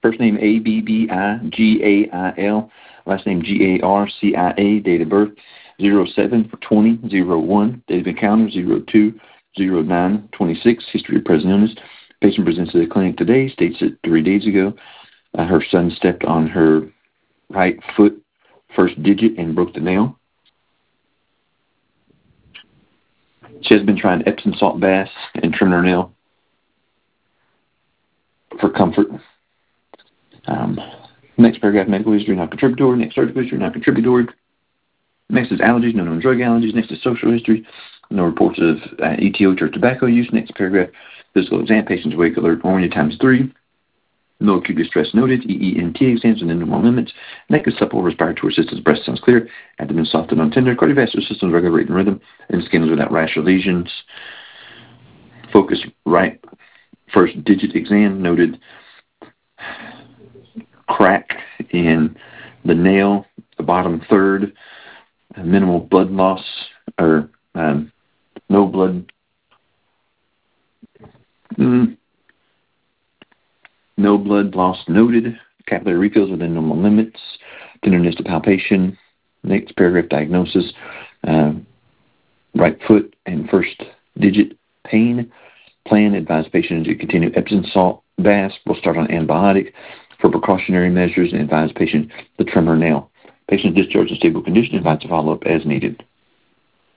First name Abbigail, last name Garcia, date of birth 07/20/01, date of encounter 02/09/26, history of present illness. Patient presents to the clinic today, states that 3 days ago her son stepped on her right foot, first digit, and broke the nail. She has been trying Epsom salt baths and trim her nail for comfort. Next paragraph, medical history, not contributory. Next, surgical history, not contributory. Next is allergies, no known drug allergies. Next is social history, no reports of ETO or tobacco use. Next paragraph, physical exam, patient's wake alert, orient ×3. No acute distress noted. EENT exams within normal limits. Neck is supple, respiratory system, breast sounds clear. Abdomen soft and untender. Cardiovascular system regular rate and rhythm. And skin is without rash or lesions. Focus right. First digit exam noted. Crack in the nail, the bottom third. Minimal blood loss or no blood. No blood loss noted. Capillary refills within normal limits. Tenderness to palpation. Next paragraph, diagnosis. Right foot and first digit pain. Plan, advise patient to continue Epsom salt baths. We'll start on antibiotic for precautionary measures and advise patient to trim her nail. Patient discharged in stable condition, advise to follow up as needed.